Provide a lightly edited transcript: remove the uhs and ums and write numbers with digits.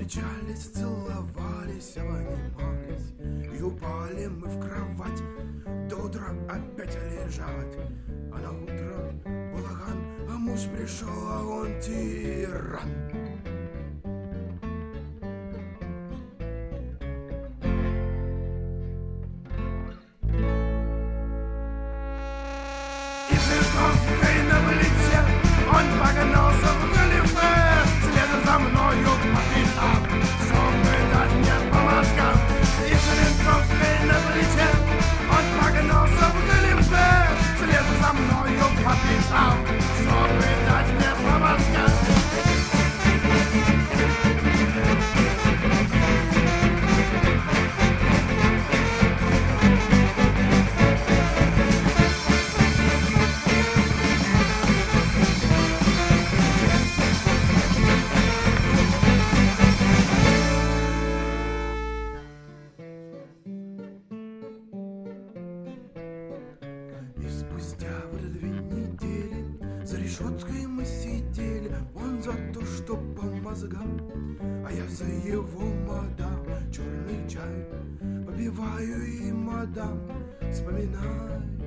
встречались, целовались, обнимались, и упали мы в кровать, до утра опять лежать. А на утро балаган, а муж пришел, а он тиран. И Свердловской на плече он погнался в галифе, следом за мною по пятам, чтобы дать мне по мозгам. И Свердловской на плече он погнался в галифе, следом за мною по пятам, чтобы дать мне по мозгам. Спустя 2 недели за решеткой мы сидели. Он за то, что по мозгам, а я за его мадам. Черный чай попиваю и мадам вспоминаю.